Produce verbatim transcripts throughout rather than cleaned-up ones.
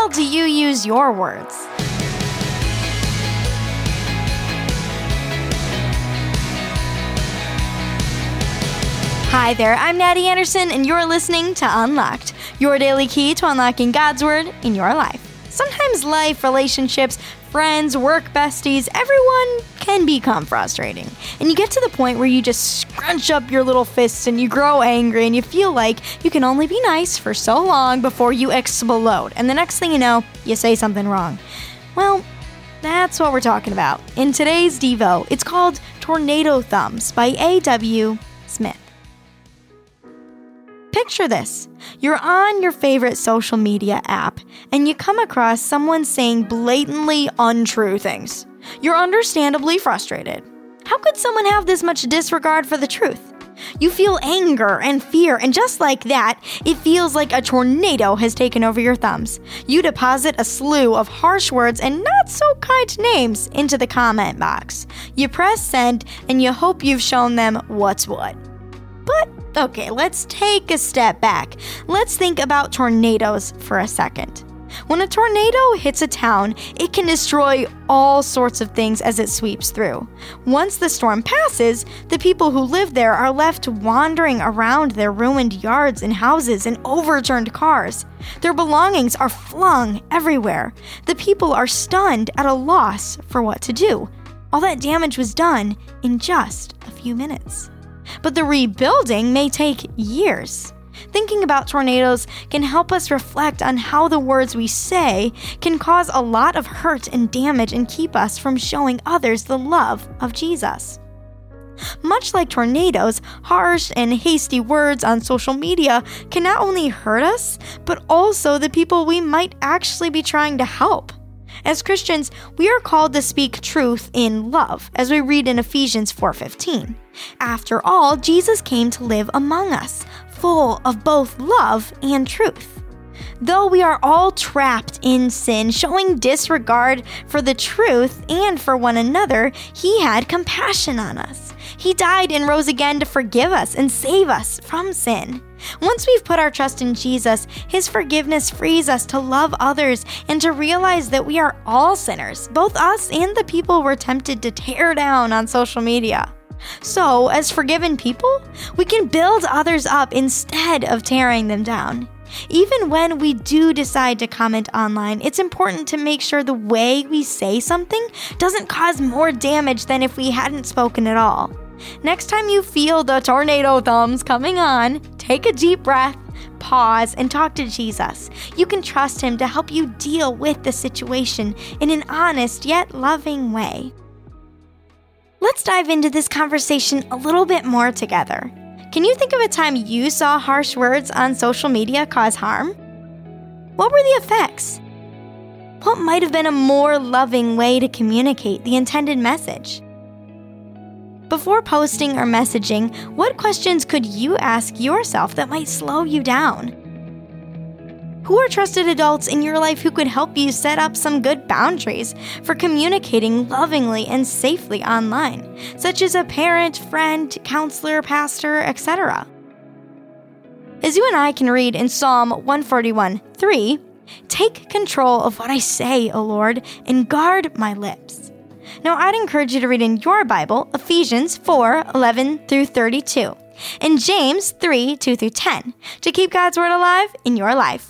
well do you use your words? Hi there, I'm Natty Anderson, and you're listening to Unlocked, your daily key to unlocking God's Word in your life. Sometimes life, relationships, friends, work besties, everyone can become frustrating. And you get to the point where you just scrunch up your little fists and you grow angry and you feel like you can only be nice for so long before you explode. And the next thing you know, you say something wrong. Well, that's what we're talking about. In today's Devo, it's called Tornado Thumbs by A W Smith. Picture this. You're on your favorite social media app, and you come across someone saying blatantly untrue things. You're understandably frustrated. How could someone have this much disregard for the truth? You feel anger and fear, and just like that, it feels like a tornado has taken over your thumbs. You deposit a slew of harsh words and not so kind names into the comment box. You press send, and you hope you've shown them what's what. But okay, let's take a step back. Let's think about tornadoes for a second. When a tornado hits a town, it can destroy all sorts of things as it sweeps through. Once the storm passes, the people who live there are left wandering around their ruined yards and houses and overturned cars. Their belongings are flung everywhere. The people are stunned at a loss for what to do. All that damage was done in just a few minutes. But the rebuilding may take years. Thinking about tornadoes can help us reflect on how the words we say can cause a lot of hurt and damage and keep us from showing others the love of Jesus. Much like tornadoes, harsh and hasty words on social media can not only hurt us, but also the people we might actually be trying to help. As Christians, we are called to speak truth in love, as we read in Ephesians four fifteen. After all, Jesus came to live among us, full of both love and truth. Though we are all trapped in sin, showing disregard for the truth and for one another, He had compassion on us. He died and rose again to forgive us and save us from sin. Once we've put our trust in Jesus, His forgiveness frees us to love others and to realize that we are all sinners, both us and the people we're tempted to tear down on social media. So, as forgiven people, we can build others up instead of tearing them down. Even when we do decide to comment online, it's important to make sure the way we say something doesn't cause more damage than if we hadn't spoken at all. Next time you feel the tornado thumbs coming on, take a deep breath, pause, and talk to Jesus. You can trust Him to help you deal with the situation in an honest yet loving way. Let's dive into this conversation a little bit more together. Can you think of a time you saw harsh words on social media cause harm? What were the effects? What might have been a more loving way to communicate the intended message? Before posting or messaging, what questions could you ask yourself that might slow you down? Who are trusted adults in your life who could help you set up some good boundaries for communicating lovingly and safely online, such as a parent, friend, counselor, pastor, et cetera? As you and I can read in Psalm one forty-one three, "Take control of what I say, O Lord, and guard my lips." Now, I'd encourage you to read in your Bible Ephesians four eleven through thirty-two and James three two through ten to keep God's Word alive in your life.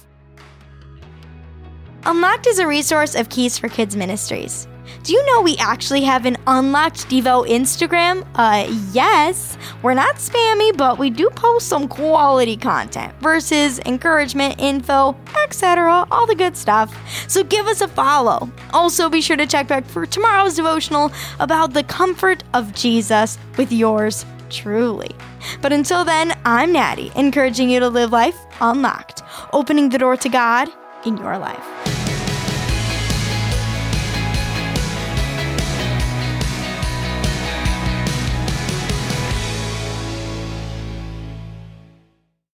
Unlocked is a resource of Keys for Kids Ministries. Do you know we actually have an Unlocked Devo Instagram? Uh, yes. We're not spammy, but we do post some quality content, verses, encouragement, info, et cetera, all the good stuff. So give us a follow. Also, be sure to check back for tomorrow's devotional about the comfort of Jesus with yours truly. But until then, I'm Natty, encouraging you to live life unlocked, opening the door to God in your life.